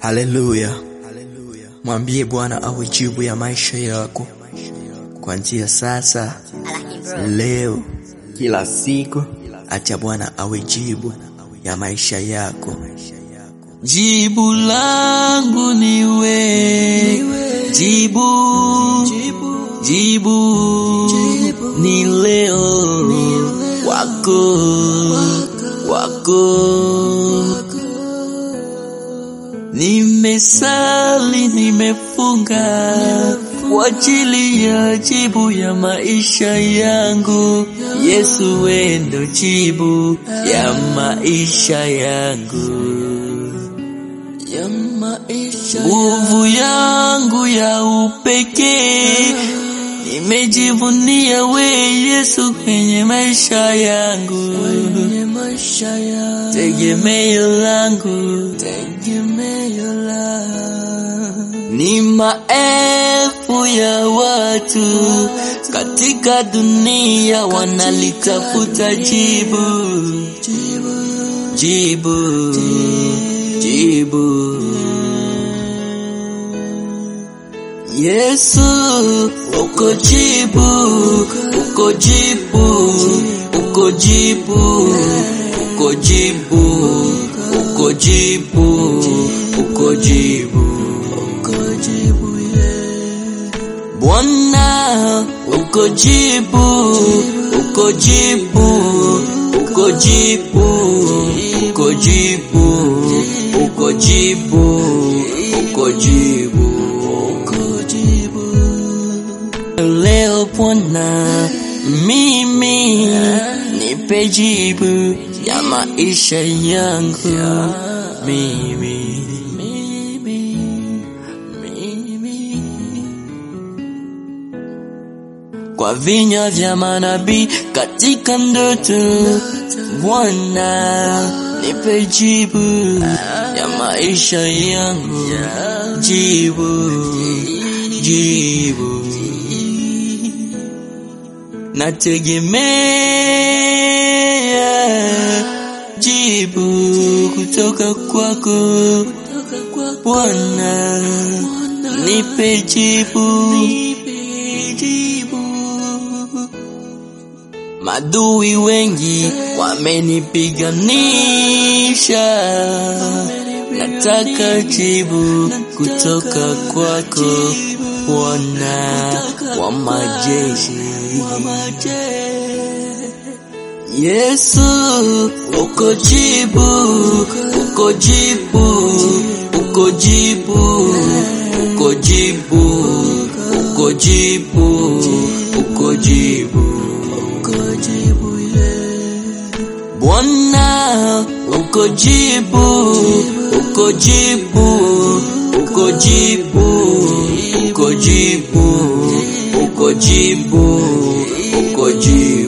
Haleluya. Mwambie Bwana awe jibu ya maisha yako. Kuanzia sasa, leo, kila siku, acha Bwana awe jibu ya maisha yako. Jibu langu niwe, jibu ni leo wako. Nimesali, nimefunga kwa ajili ya jibu ya maisha yangu. Yesu wewe ndo jibu ya maisha yangu. Nguvu yangu ya upekee, nimejivunia we Yesu kwenye maisha yangu. Tegemeo langu, ni maelfu ya watu katika dunia wanalitafuta jibu. Yesu uko jibu, Bwana uko jibu. Leo Bwana mimi nipe jibu ya maisha yangu. Mimi kwa vinywa vya manabii katika ndoto, Bwana nipe jibu ya maisha yangu. Jibu nategemea jibu kutoka kwako. Bwana nipe jibu. Madui wengi wamenipiganisha, nataka jibu kutoka kwako, Bwana wa majeshi. Yesu uko jibu. Bwana uko jibu. Uko jibu.